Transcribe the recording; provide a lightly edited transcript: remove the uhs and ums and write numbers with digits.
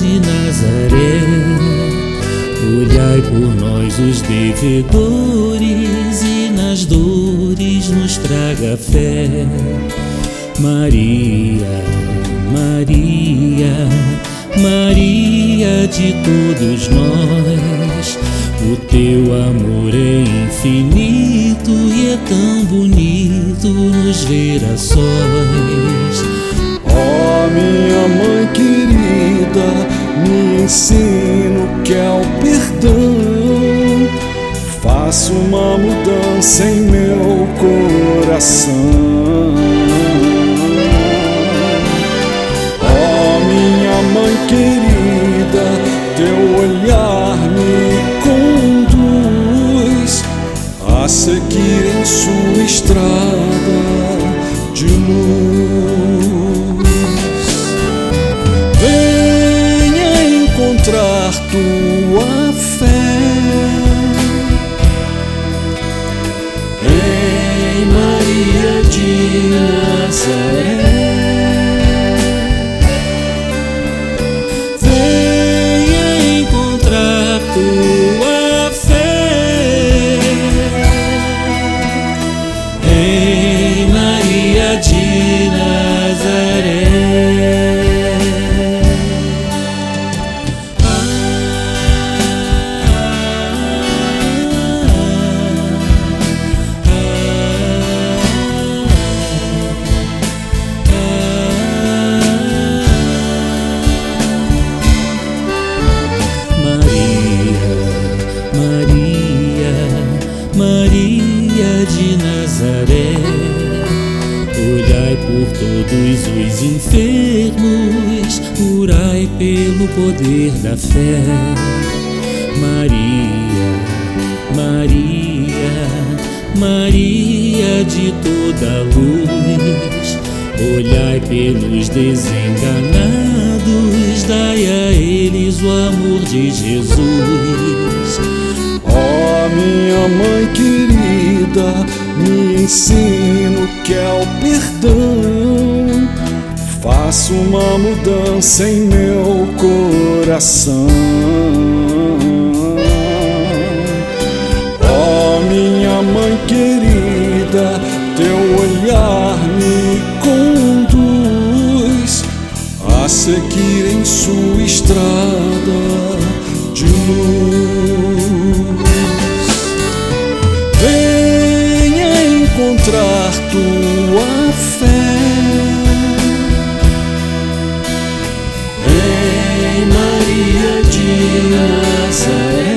de Nazaré, olhai por nós os devedores e nas dores nos traga fé. Maria, Maria, Maria de todos nós, o teu amor é infinito e é tão bonito nos ver a sós. Ó minha mãe querida, me ensina o que é o perdão. Faço uma mudança em meu coração. Ó minha mãe querida, teu olhar me conduz a seguir em sua estrada de luz. Venha encontrar tua fé em Maria de Nazaré. Venha encontrar tua fé em Maria de Nazaré. Maria de Nazaré, olhai por todos os enfermos, orai pelo poder da fé. Maria, Maria, Maria de toda luz, olhai pelos desenganados, dai a eles o amor de Jesus. Ó minha mãe querida, me ensina o que é o perdão. Faço uma mudança em meu coração. Ó minha mãe querida, teu olhar me conduz a seguir em sua estrada de luz. Venha encontrar tua fé em Maria de Nazaré.